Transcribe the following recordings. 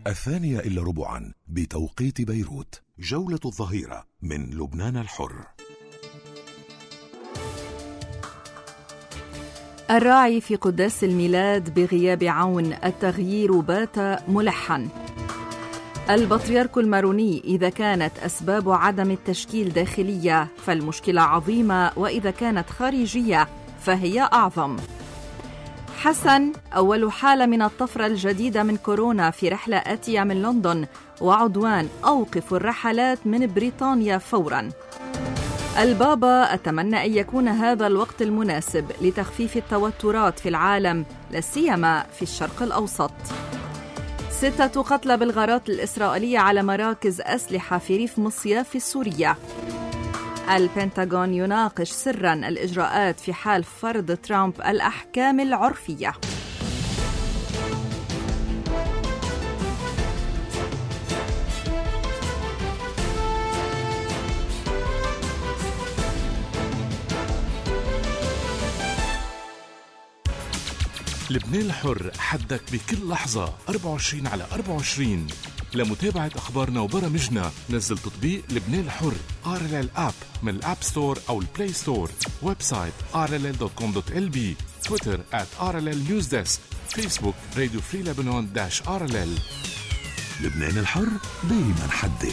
2:15 بتوقيت بيروت. جولة الظهيرة من لبنان الحر. الراعي في قداس الميلاد بغياب عون، التغيير بات ملحا. البطريرك الماروني: إذا كانت أسباب عدم التشكيل داخلية فالمشكلة عظيمة، وإذا كانت خارجية فهي أعظم. حسن: أول حالة من الطفرة الجديدة من كورونا في رحلة آتية من لندن، وعدوان: أوقفوا الرحلات من بريطانيا فوراً. البابا: أتمنى أن يكون هذا الوقت المناسب لتخفيف التوترات في العالم، لا سيما في الشرق الأوسط. 6 قتلى بالغارات الإسرائيلية على مراكز أسلحة في ريف مصياف السورية. البنتاغون يناقش سراً الإجراءات في حال فرض ترامب الأحكام العرفية. لبنان الحر، حدك بكل لحظة 24/24. لمتابعة أخبارنا وبرامجنا نزل تطبيق لبنان الحر RLL App من الأب ستور أو البلاي ستور. ويب سايت rll.com.lb. تويتر @RLL News Desk. فيسبوك راديو فري لبنان -RLL. لبنان الحر دايما حدي.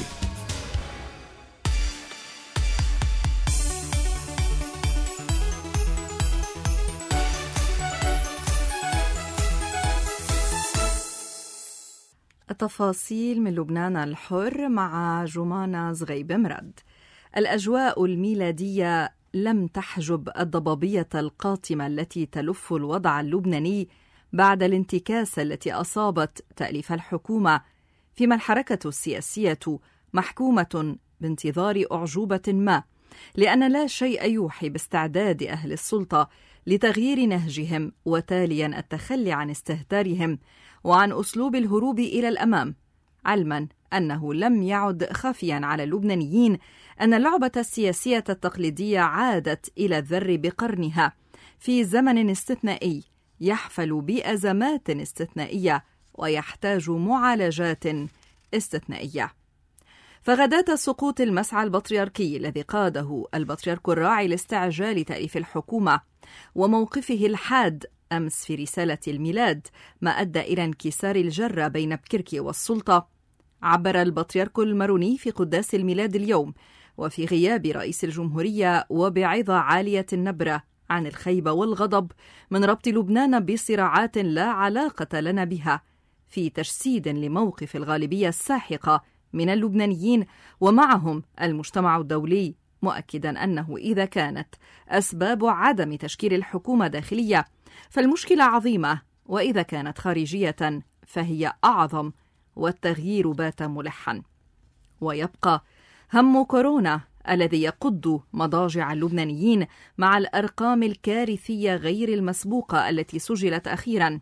التفاصيل من لبنان الحر مع جمانة زغيب مرد. الأجواء الميلادية لم تحجب الضبابية القاتمة التي تلف الوضع اللبناني بعد الانتكاسة التي أصابت تأليف الحكومة، فيما الحركة السياسية محكومة بانتظار أعجوبة ما، لأن لا شيء يوحي باستعداد أهل السلطة لتغيير نهجهم وتاليا التخلي عن استهتارهم وعن أسلوب الهروب إلى الأمام، علما أنه لم يعد خافيا على اللبنانيين أن اللعبة السياسية التقليدية عادت إلى الذر بقرنها في زمن استثنائي يحفل بأزمات استثنائية ويحتاج معالجات استثنائية. فغداة سقوط المسعى البطريركي الذي قاده البطريرك الراعي لاستعجال تأليف الحكومة وموقفه الحاد أمس في رسالة الميلاد، ما أدى إلى انكسار الجرة بين بكركي والسلطة، عبر البطريرك الماروني في قداس الميلاد اليوم وفي غياب رئيس الجمهورية وبعظة عالية النبرة عن الخيبة والغضب من ربط لبنان بصراعات لا علاقة لنا بها، في تجسيد لموقف الغالبية الساحقة من اللبنانيين ومعهم المجتمع الدولي، مؤكدا أنه إذا كانت أسباب عدم تشكيل الحكومة داخلية فالمشكلة عظيمة، وإذا كانت خارجية فهي أعظم، والتغيير بات ملحا. ويبقى هم كورونا الذي يقض مضاجع اللبنانيين مع الأرقام الكارثية غير المسبوقة التي سجلت أخيرا،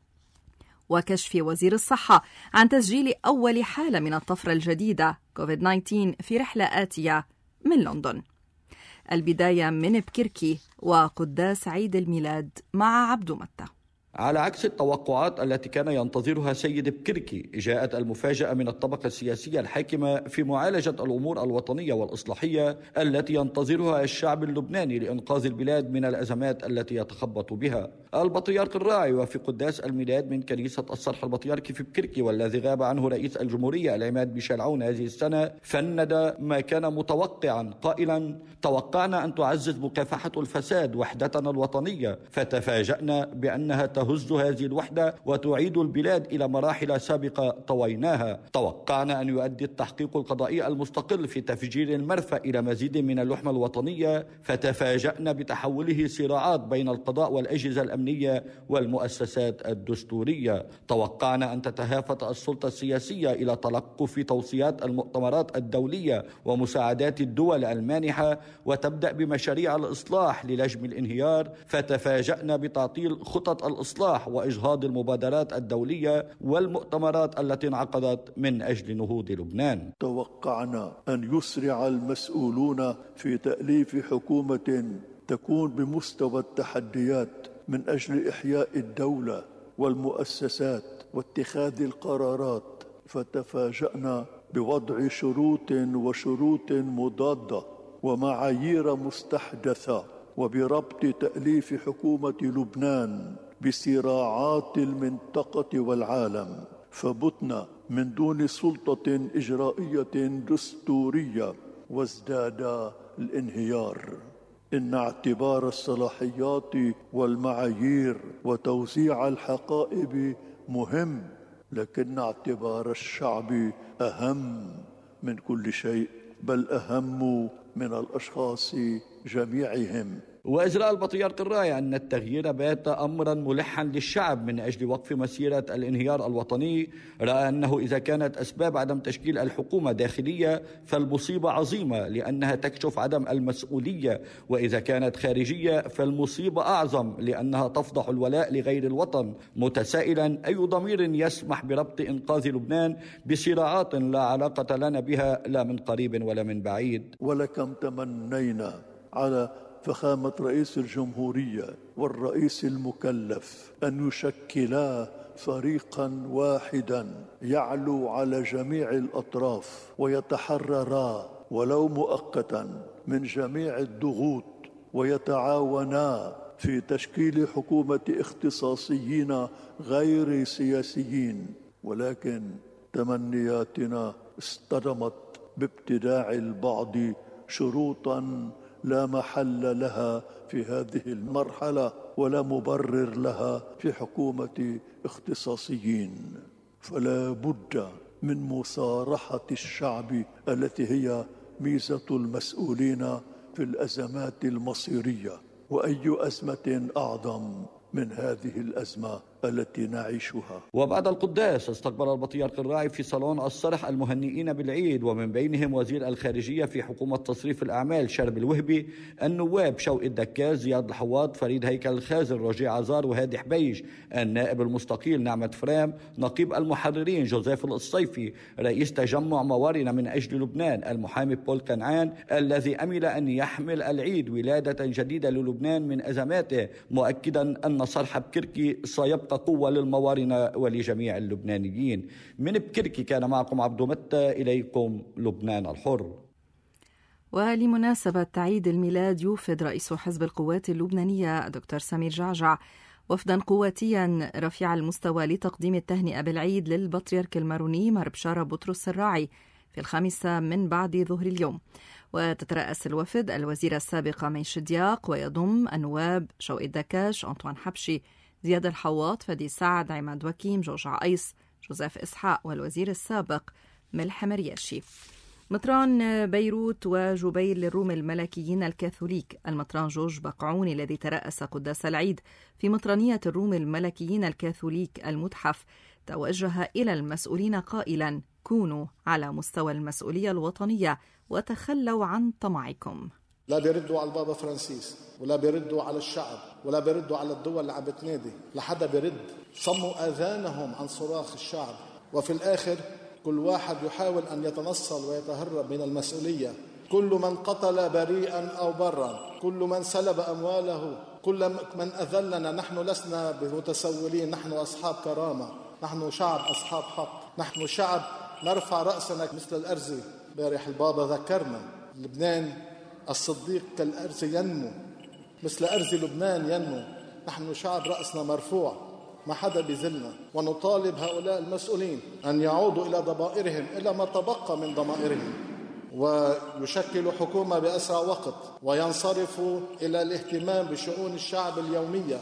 وكشف وزير الصحة عن تسجيل أول حالة من الطفرة الجديدة كوفيد-19 في رحلة آتية من لندن. البداية من بكركي وقداس عيد الميلاد مع عبدو متى. على عكس التوقعات التي كان ينتظرها سيد بكركي، جاءت المفاجأة من الطبقة السياسية الحاكمة في معالجة الأمور الوطنية والإصلاحية التي ينتظرها الشعب اللبناني لإنقاذ البلاد من الأزمات التي يتخبط بها. البطريرك الراعي وفي قداس الميلاد من كنيسة الصرح البطريركي في بكركي، والذي غاب عنه رئيس الجمهورية العماد ميشيل عون هذه السنة، فند ما كان متوقعا قائلا: توقعنا أن تعزز مكافحة الفساد وحدتنا الوطنية، فتفاجأنا بأنها تهز هذه الوحدة وتعيد البلاد إلى مراحل سابقة طويناها. توقعنا أن يؤدي التحقيق القضائي المستقل في تفجير المرفأ إلى مزيد من اللحمة الوطنية، فتفاجأنا بتحوله صراعات بين القضاء والأجهزة الأمنية والمؤسسات الدستورية. توقعنا أن تتهافت السلطة السياسية إلى تلقف توصيات المؤتمرات الدولية ومساعدات الدول المانحة وتبدأ بمشاريع الإصلاح للجم الانهيار، فتفاجأنا بتعطيل خطط الإصلاح وإجهاض المبادرات الدولية والمؤتمرات التي انعقدت من أجل نهوض لبنان. توقعنا أن يسرع المسؤولون في تأليف حكومة تكون بمستوى التحديات من أجل إحياء الدولة والمؤسسات واتخاذ القرارات فتفاجأنا بوضع شروط مضادة ومعايير مستحدثة، وبربط تأليف حكومة لبنان بصراعات المنطقة والعالم، فبتنا من دون سلطة إجرائية دستورية، وازداد الانهيار. إن اعتبار الصلاحيات والمعايير وتوزيع الحقائب مهم، لكن اعتبار الشعب أهم من كل شيء، بل أهم من الأشخاص جميعهم. وإجراء البطريرك الراية أن التغيير بات أمرا ملحا للشعب من أجل وقف مسيرة الانهيار الوطني، رأى أنه إذا كانت أسباب عدم تشكيل الحكومة داخلية فالمصيبة عظيمة لأنها تكشف عدم المسؤولية، وإذا كانت خارجية فالمصيبة أعظم لأنها تفضح الولاء لغير الوطن، متسائلا أي ضمير يسمح بربط إنقاذ لبنان بصراعات لا علاقة لنا بها لا من قريب ولا من بعيد. ولكم تمنينا على فخامة رئيس الجمهورية والرئيس المكلف أن يشكلا فريقا واحدا يعلو على جميع الأطراف ويتحررا ولو مؤقتا من جميع الضغوط، ويتعاونا في تشكيل حكومة اختصاصيين غير سياسيين. ولكن تمنياتنا اصطدمت بابتداع البعض شروطا لا محل لها في هذه المرحلة ولا مبرر لها في حكومة اختصاصيين. فلا بد من مصارحة الشعب التي هي ميزة المسؤولين في الأزمات المصيرية، وأي أزمة أعظم من هذه الأزمة التي نعيشها. وبعد القداس استقبل البطريرك الراعي في صالون الصرح المهنئين بالعيد، ومن بينهم وزير الخارجية في حكومة تصريف الأعمال شرب الوهبي، النواب شوقي الدكاز، زياد الحواط، فريد هيكل الخازن، رجيع عزار، وهادي حبيج، النائب المستقيل نعمة فرام، نقيب المحررين جوزيف الصيفي، رئيس تجمع موارنا من أجل لبنان المحامي بول كنعان، الذي أمل أن يحمل العيد ولادة جديدة للبنان من أزماته، مؤكدا أن صرح بكركي سيبقى قوة للموارنة ولجميع اللبنانيين. من بكركي كان معكم عبدو متى، إليكم لبنان الحر. ولمناسبة عيد الميلاد يوفد رئيس حزب القوات اللبنانية دكتور سمير جعجع وفدا قواتيا رفيع المستوى لتقديم التهنئة بالعيد للبطريرك الماروني مر بشارة بطرس الراعي في 5 من بعد ظهر اليوم. وتترأس الوفد الوزيرة السابقة ميش دياق، ويضم النواب شوقي الدكاش، أنطوان حبشي، زياد الحواط، فدي سعد، عماد وكيم، جورج عقيس، جوزيف إسحاق، والوزير السابق ملح مرياشي. مطران بيروت وجبيل للروم الملكيين الكاثوليك المطران جورج بقعوني الذي ترأس قداس العيد في مطرانية الروم الملكيين الكاثوليك المتحف توجه إلى المسؤولين قائلا: كونوا على مستوى المسؤولية الوطنية وتخلوا عن طمعكم. لا بيردوا على البابا فرانسيس، ولا بيردوا على الشعب، ولا بيردوا على الدول اللي عم بتنادي، لحدا بيرد. صموا آذانهم عن صراخ الشعب، وفي الآخر كل واحد يحاول أن يتنصل ويتهرب من المسؤولية. كل من قتل بريئا أو برا، كل من سلب أمواله، كل من أذلنا، نحن لسنا بمتسولين، نحن أصحاب كرامة، نحن شعب أصحاب حق، نحن شعب نرفع رأسنا مثل الأرز. بارح البابا ذكرنا لبنان الصديق كالأرز ينمو، مثل أرز لبنان ينمو. نحن شعب رأسنا مرفوع، ما حدا بيذلنا، ونطالب هؤلاء المسؤولين أن يعودوا إلى ضمائرهم، إلى ما تبقى من ضمائرهم، ويشكلوا حكومة بأسرع وقت، وينصرفوا إلى الاهتمام بشؤون الشعب اليومية.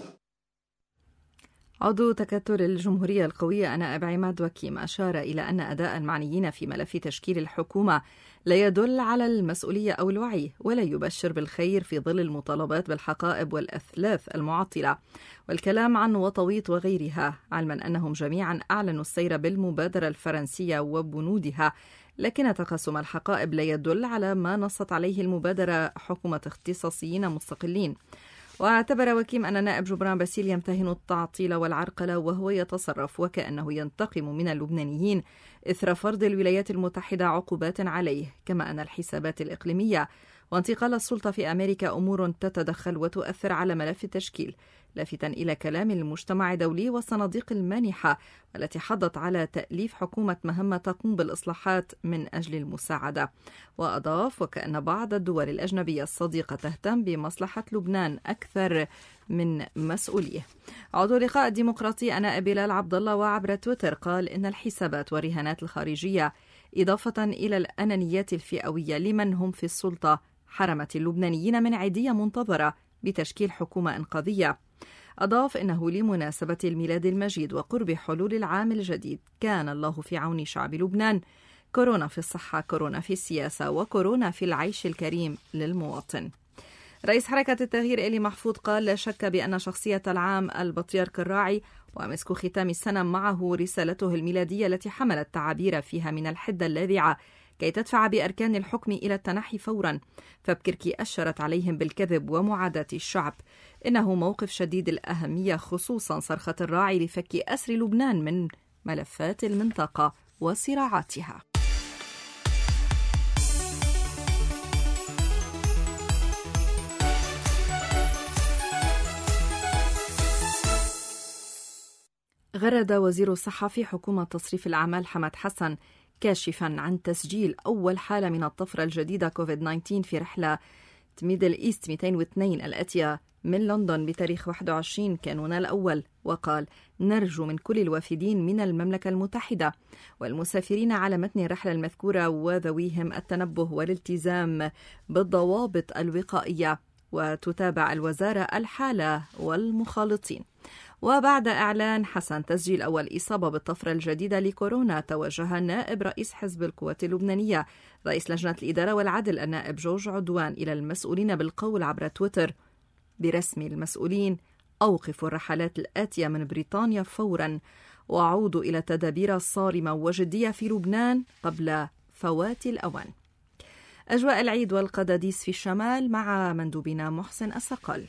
عضو تكتل الجمهورية القوية نائب عماد وكيم أشار إلى أن أداء المعنيين في ملف تشكيل الحكومة لا يدل على المسؤولية أو الوعي، ولا يبشر بالخير في ظل المطالبات بالحقائب والأثلاث المعطلة والكلام عن وطويط وغيرها، علما أنهم جميعا أعلنوا السير بالمبادرة الفرنسية وبنودها، لكن تقسم الحقائب لا يدل على ما نصت عليه المبادرة حكومة اختصاصيين مستقلين. واعتبر وكيم أن نائب جبران باسيل يمتهن التعطيل والعرقلة وهو يتصرف وكأنه ينتقم من اللبنانيين إثر فرض الولايات المتحدة عقوبات عليه، كما أن الحسابات الإقليمية وانتقال السلطة في أمريكا أمور تتدخل وتؤثر على ملف التشكيل، لافتا إلى كلام المجتمع الدولي والصناديق المانحة والتي حضت على تأليف حكومة مهمة تقوم بالإصلاحات من أجل المساعدة. وأضاف: وكأن بعض الدول الأجنبية الصديقة تهتم بمصلحة لبنان أكثر من مسؤوليه. عضو اللقاء الديمقراطي النائب بلال عبد الله وعبر تويتر قال إن الحسابات والرهانات الخارجية إضافة إلى الأنانيات الفئوية لمن هم في السلطة حرمت اللبنانيين من عيدية منتظرة بتشكيل حكومة إنقاذية. أضاف إنه لمناسبة الميلاد المجيد وقرب حلول العام الجديد كان الله في عون شعب لبنان. كورونا في الصحة، كورونا في السياسة، وكورونا في العيش الكريم للمواطن. رئيس حركة التغيير إلي محفوظ قال: لا شك بأن شخصية العام البطريرك الراعي ومسك ختام السنة معه رسالته الميلادية التي حملت تعابير فيها من الحدة اللاذعة كي تدفع بأركان الحكم إلى التنحي فورا، فبكركي أشرت عليهم بالكذب ومعاداة الشعب. إنه موقف شديد الأهمية، خصوصا صرخة الراعي لفك أسر لبنان من ملفات المنطقة وصراعاتها. غرد وزير الصحة في حكومة تصريف الأعمال حمد حسن كاشفا عن تسجيل أول حالة من الطفرة الجديدة كوفيد-19 في رحلة ميدل إيست 202 الآتية من لندن بتاريخ 21 كانون الأول، وقال: نرجو من كل الوافدين من المملكة المتحدة والمسافرين على متن الرحلة المذكورة وذويهم التنبه والالتزام بالضوابط الوقائية، وتتابع الوزارة الحالة والمخالطين. وبعد إعلان حسن تسجيل أول إصابة بالطفرة الجديدة لكورونا، توجه نائب رئيس حزب القوات اللبنانية رئيس لجنة الإدارة والعدل النائب جورج عدوان إلى المسؤولين بالقول عبر تويتر برسم المسؤولين: أوقفوا الرحلات الآتية من بريطانيا فورا وعودوا إلى تدابير صارمة وجدية في لبنان قبل فوات الأوان. أجواء العيد والقداديس في الشمال مع مندوبنا محسن الصقل.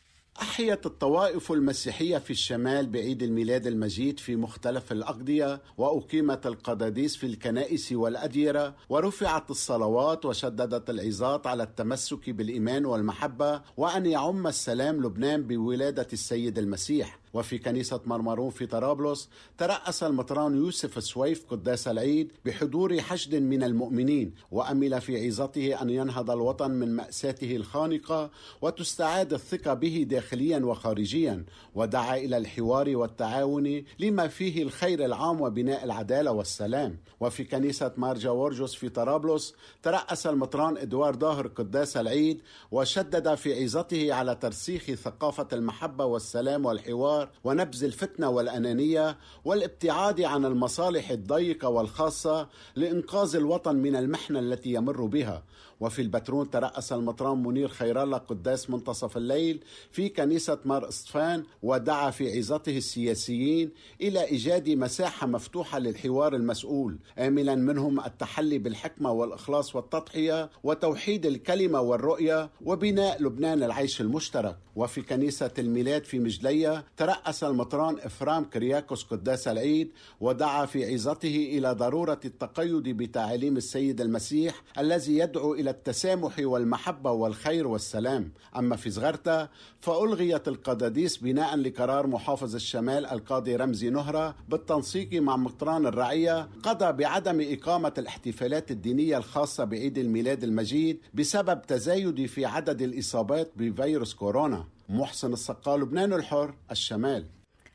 أحيت الطوائف المسيحية في الشمال بعيد الميلاد المجيد في مختلف الأقضية، وأقيمت القداديس في الكنائس والأديرة، ورفعت الصلوات، وشددت العظات على التمسك بالإيمان والمحبة وأن يعم السلام لبنان بولادة السيد المسيح. وفي كنيسة مرمرون في طرابلس ترأس المطران يوسف السويف قداس العيد بحضور حشد من المؤمنين، وأمل في عظته أن ينهض الوطن من مأساته الخانقة وتستعاد الثقة به داخليا وخارجيا، ودعا إلى الحوار والتعاون لما فيه الخير العام وبناء العدالة والسلام. وفي كنيسة مار جورجوس في طرابلس ترأس المطران إدوار ظاهر قداس العيد وشدد في عظته على ترسيخ ثقافة المحبة والسلام والحوار ونبذ الفتنة والأنانية والابتعاد عن المصالح الضيقة والخاصة لإنقاذ الوطن من المحنة التي يمر بها. وفي البترون ترأس المطران منير خير الله قداس منتصف الليل في كنيسة مار إصفان، ودعا في عظته السياسيين إلى إيجاد مساحة مفتوحة للحوار المسؤول، آملا منهم التحلي بالحكمة والإخلاص والتضحية وتوحيد الكلمة والرؤية وبناء لبنان العيش المشترك. وفي كنيسة الميلاد في مجلية ترأس المطران إفرام كرياكوس قداس العيد، ودعا في عظته إلى ضرورة التقيد بتعاليم السيد المسيح الذي يدعو إلى التسامح والمحبة والخير والسلام. أما في زغرتا فألغيت القداديس بناء لقرار محافظ الشمال القاضي رمزي نهرة بالتنسيق مع مطران الرعية قضى بعدم إقامة الاحتفالات الدينية الخاصة بعيد الميلاد المجيد بسبب تزايد في عدد الإصابات بفيروس كورونا. محسن الصقال، لبنان الحر، الشمال.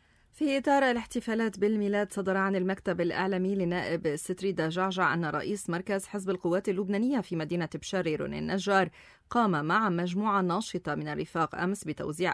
في إطار الاحتفالات بالميلاد، صدر عن المكتب الإعلامي لنائب ستريدا جعجع أن رئيس مركز حزب القوات اللبنانية في مدينة بشاري روني النجار قام مع مجموعة ناشطة من الرفاق أمس بتوزيع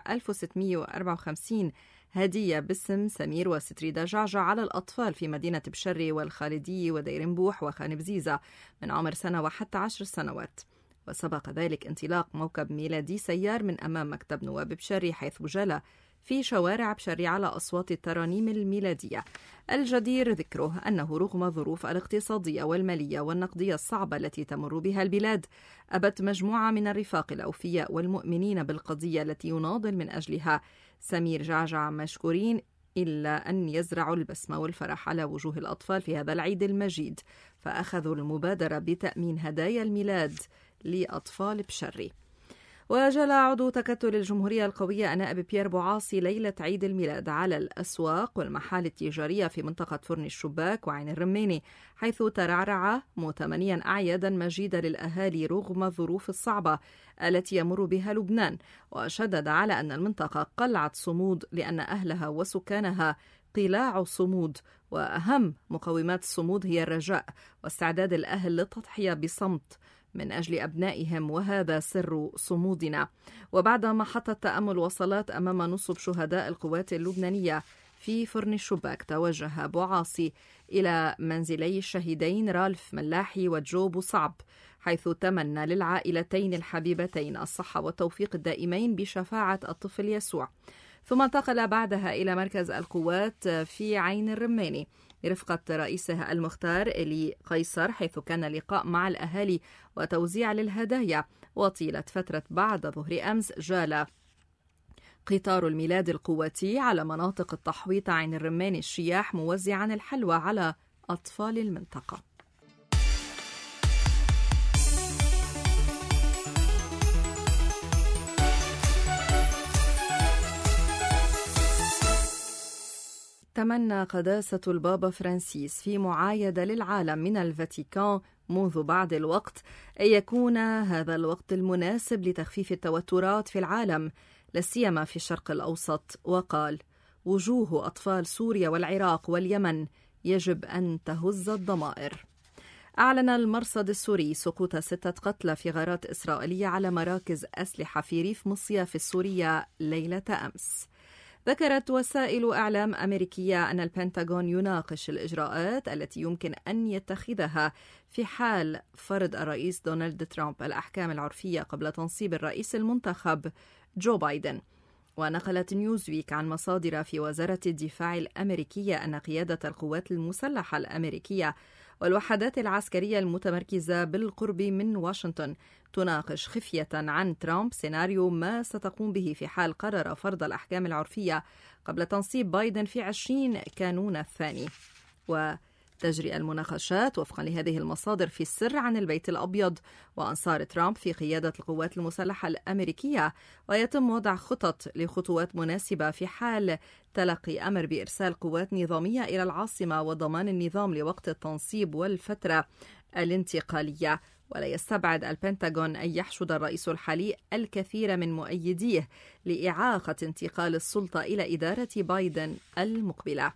1654 هدية باسم سمير وستريدا جعجع على الأطفال في مدينة بشاري والخالدية وديرنبوح وخان بزيزة من عمر سنة وحتى 10 سنوات. وسبق ذلك انطلاق موكب ميلادي سيار من أمام مكتب نواب بشاري، حيث جال في شوارع بشاري على أصوات الترانيم الميلادية. الجدير ذكره أنه رغم الظروف الاقتصادية والمالية والنقدية الصعبة التي تمر بها البلاد، أبت مجموعة من الرفاق الأوفياء والمؤمنين بالقضية التي يناضل من أجلها سمير جعجع مشكورين، إلا أن يزرعوا البسمة والفرح على وجوه الأطفال في هذا العيد المجيد، فأخذوا المبادرة بتأمين هدايا الميلاد لأطفال بشري. وجلى عضو تكتل الجمهورية القوية النائب بيير بوعاصي ليلة عيد الميلاد على الأسواق والمحال التجارية في منطقة فرن الشباك وعين الرماني، حيث ترعرع متمنيا أعيادا مجيدة للأهالي رغم الظروف الصعبة التي يمر بها لبنان، وشدد على أن المنطقة قلعة صمود لأن أهلها وسكانها قلاع صمود، وأهم مقومات الصمود هي الرجاء واستعداد الأهل للتضحية بصمت من أجل أبنائهم، وهذا سر صمودنا. وبعد محطة تأمل وصلات أمام نصب شهداء القوات اللبنانية في فرن الشباك، توجه بوعاصي إلى منزلي الشهيدين رالف ملاحي وجو بوصعب، حيث تمنى للعائلتين الحبيبتين الصحة والتوفيق الدائمين بشفاعة الطفل يسوع. ثم انتقل بعدها إلى مركز القوات في عين الرماني برفقة رئيسها المختار إلي قيصر، حيث كان لقاء مع الأهالي وتوزيع للهدايا. وطيلة فترة بعد ظهر أمس جال قطار الميلاد القواتي على مناطق التحويط عين الرماني الشياح، موزعا الحلوى على أطفال المنطقة. تمنى قداسة البابا فرانسيس في معايدة للعالم من الفاتيكان منذ بعض الوقت أن يكون هذا الوقت المناسب لتخفيف التوترات في العالم، لا سيما في الشرق الأوسط، وقال: وجوه أطفال سوريا والعراق واليمن يجب أن تهز الضمائر. أعلن المرصد السوري سقوط 6 قتلى في غارات إسرائيلية على مراكز أسلحة في ريف مصياف السورية ليلة أمس. ذكرت وسائل إعلام أمريكية أن البنتاغون يناقش الإجراءات التي يمكن أن يتخذها في حال فرض الرئيس دونالد ترامب الأحكام العرفية قبل تنصيب الرئيس المنتخب جو بايدن. ونقلت نيوزويك عن مصادر في وزارة الدفاع الأمريكية أن قيادة القوات المسلحة الأمريكية والوحدات العسكرية المتمركزة بالقرب من واشنطن تناقش خفية عن ترامب سيناريو ما ستقوم به في حال قرر فرض الأحكام العرفية قبل تنصيب بايدن في 20 كانون الثاني. وتجري المناقشات وفقا لهذه المصادر في السر عن البيت الأبيض وأنصار ترامب في قيادة القوات المسلحة الأمريكية، ويتم وضع خطط لخطوات مناسبة في حال تلقي أمر بإرسال قوات نظامية إلى العاصمة وضمان النظام لوقت التنصيب والفترة الانتقالية. ولا يستبعد البنتاغون أن يحشد الرئيس الحالي الكثير من مؤيديه لإعاقة انتقال السلطة إلى إدارة بايدن المقبلة.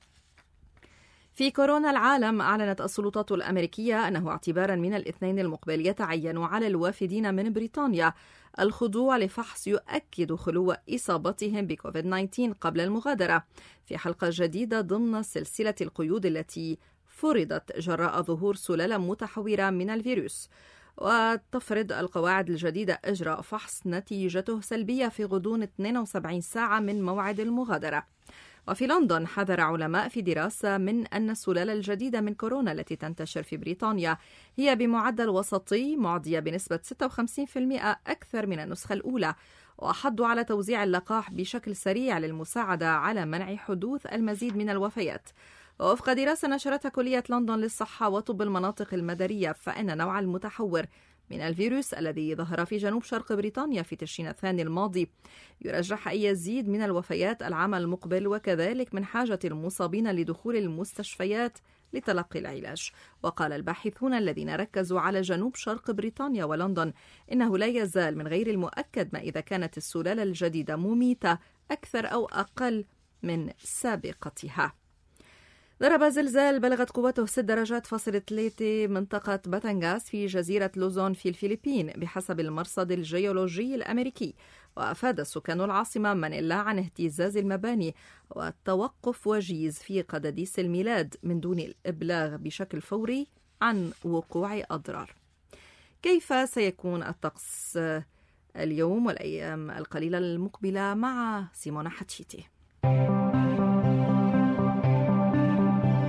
في كورونا العالم، أعلنت السلطات الأمريكية أنه اعتبارا من الاثنين المقبل يتعين على الوافدين من بريطانيا الخضوع لفحص يؤكد خلو إصابتهم بكوفيد-19 قبل المغادرة، في حلقة جديدة ضمن سلسلة القيود التي فرضت جراء ظهور سلالة متحورة من الفيروس. وتفرض القواعد الجديدة إجراء فحص نتيجته سلبية في غضون 72 ساعة من موعد المغادرة. وفي لندن حذر علماء في دراسة من أن السلالة الجديدة من كورونا التي تنتشر في بريطانيا هي بمعدل وسطي معدية بنسبة 56% أكثر من النسخة الأولى، وحضوا على توزيع اللقاح بشكل سريع للمساعدة على منع حدوث المزيد من الوفيات. ووفق دراسة نشرتها كلية لندن للصحة وطب المناطق المدارية، فإن نوع المتحور من الفيروس الذي ظهر في جنوب شرق بريطانيا في تشرين الثاني الماضي يرجح أن يزيد من الوفيات العام المقبل، وكذلك من حاجة المصابين لدخول المستشفيات لتلقي العلاج. وقال الباحثون الذين ركزوا على جنوب شرق بريطانيا ولندن إنه لا يزال من غير المؤكد ما إذا كانت السلالة الجديدة مميتة أكثر أو أقل من سابقتها. ضرب زلزال بلغت قوته 6.3 درجات منطقة باتانغاس في جزيرة لوزون في الفلبين بحسب المرصد الجيولوجي الأمريكي، وأفاد سكان العاصمة مانيلا عن اهتزاز المباني والتوقف وجيز في قداديس الميلاد من دون الإبلاغ بشكل فوري عن وقوع أضرار. كيف سيكون الطقس اليوم والأيام القليلة المقبلة مع سيمونا حتشيتي؟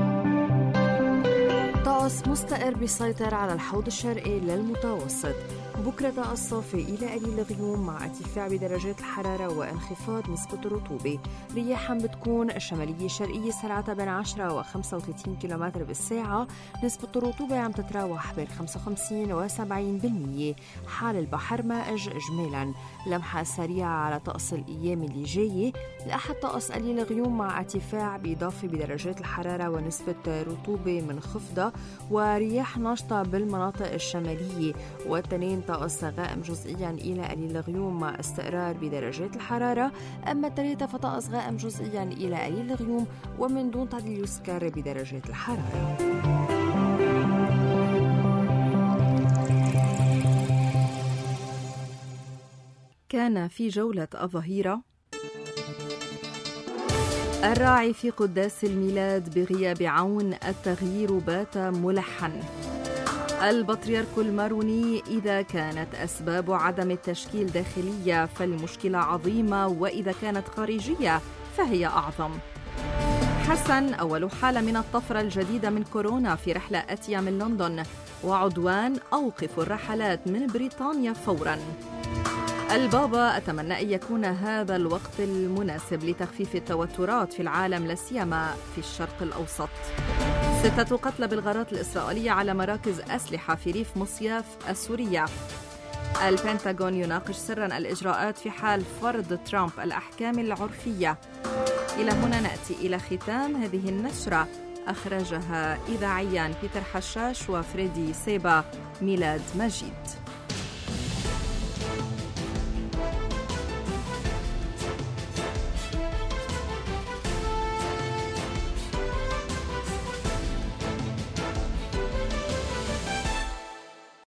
طقس مستقر بيسيطر على الحوض الشرقي للمتوسط، بكرة الصافي إلى قليل الغيوم مع ارتفاع بدرجات الحرارة وانخفاض نسبة الرطوبة. رياح بتكون شمالية شرقية سرعتها بين 10 و 35 كم بالساعة. نسبة الرطوبة عم تتراوح بين 55 و 70%. حال البحر مائج إجمالا. لمحة سريعة على طقس الأيام اللي جاية. الأحد طقس قليل الغيوم مع ارتفاع بإضافة بدرجات الحرارة ونسبة رطوبة منخفضة ورياح ناشطة بالمناطق الشمالية. والتنين طقس غائم جزئيا إلى قليل الغيوم مع استقرار بدرجات الحرارة. أما الثلاثة فطقس غائم جزئيا إلى قليل الغيوم ومن دون تعديل يذكر بدرجات الحرارة. كان في جولة الظهيرة الراعي في قداس الميلاد بغياب عون التغيير بات ملحا. البطريرك الماروني: إذا كانت أسباب عدم التشكيل داخلية فالمشكلة عظيمة، وإذا كانت خارجية فهي أعظم. حسن: أول حالة من الطفرة الجديدة من كورونا في رحلة آتية من لندن. وعدوان: أوقفوا الرحلات من بريطانيا فوراً. البابا: أتمنى أن يكون هذا الوقت المناسب لتخفيف التوترات في العالم لا سيما في الشرق الأوسط. 6 قتلى بالغارات الإسرائيلية على مراكز أسلحة في ريف مصياف السورية. البنتاغون يناقش سراً الإجراءات في حال فرض ترامب الأحكام العرفية. إلى هنا نأتي إلى ختام هذه النشرة، أخرجها إذاعياً بيتر حشاش وفريدي سيبا. ميلاد مجيد.